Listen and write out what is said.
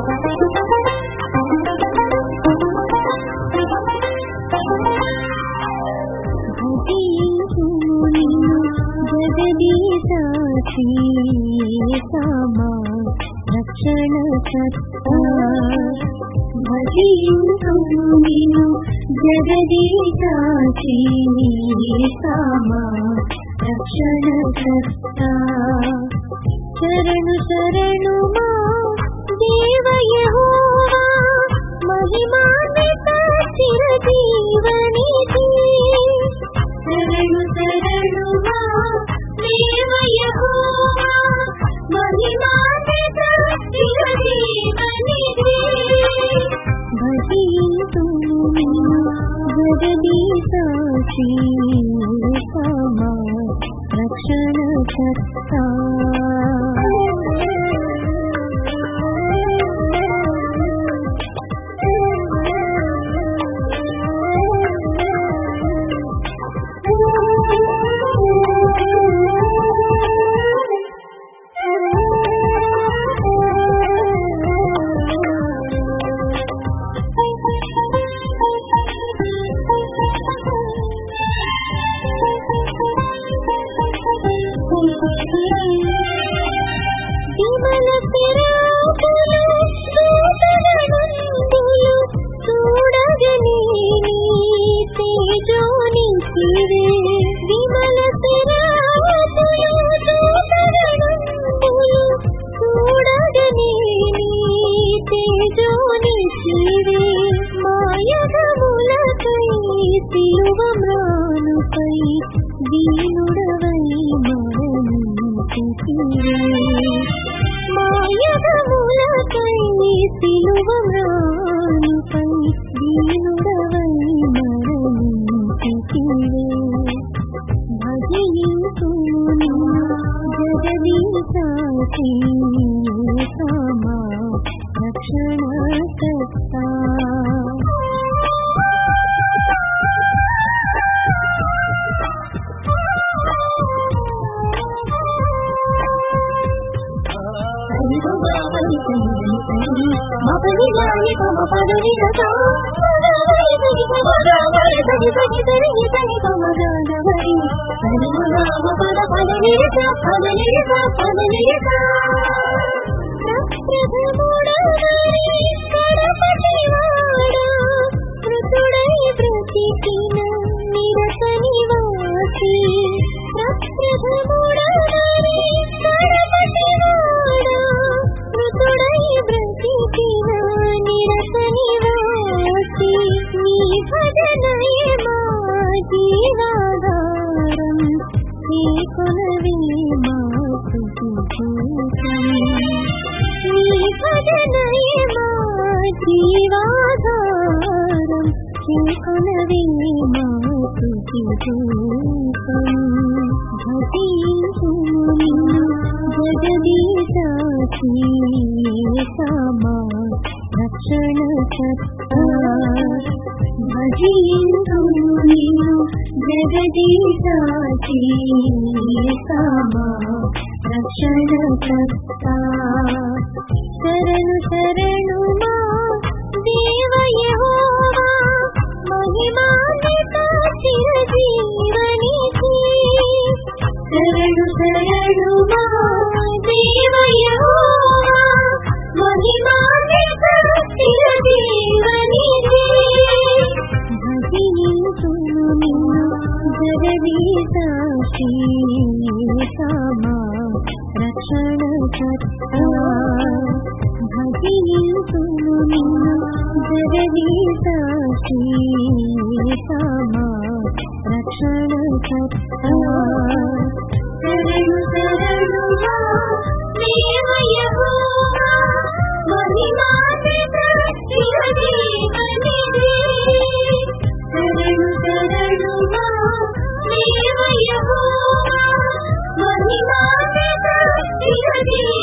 శరణు శరణు మా దేవ యెహోవా మహిమాన్విత చిరజీవనిధి. శరణు శరణు మా దేవ యెహోవా మహిమాన్విత చిరజీవనిధి. భజింతుము జగదీశాక్షి సమా రక్షణకర్తా. శరణు శరణు మా దేవ యెహోవా మహిమాన్విత చిరజీవనిధి. శరణు శరణు మా దేవ యెహోవా మహిమాన్విత చిరజీవనిధి. భజింతుము జగదీశాక్షి సమా రక్షణకర్తా. భజింతుము జగదీశాక్షి సమా రక్షణకర్తా. శరణు శరణు మా దేవ యెహోవా మహిమాన్విత చిరజీవనిధి. శరణు శరణు మా దేవ యెహోవా మహిమాన్విత చిరజీవనిధి.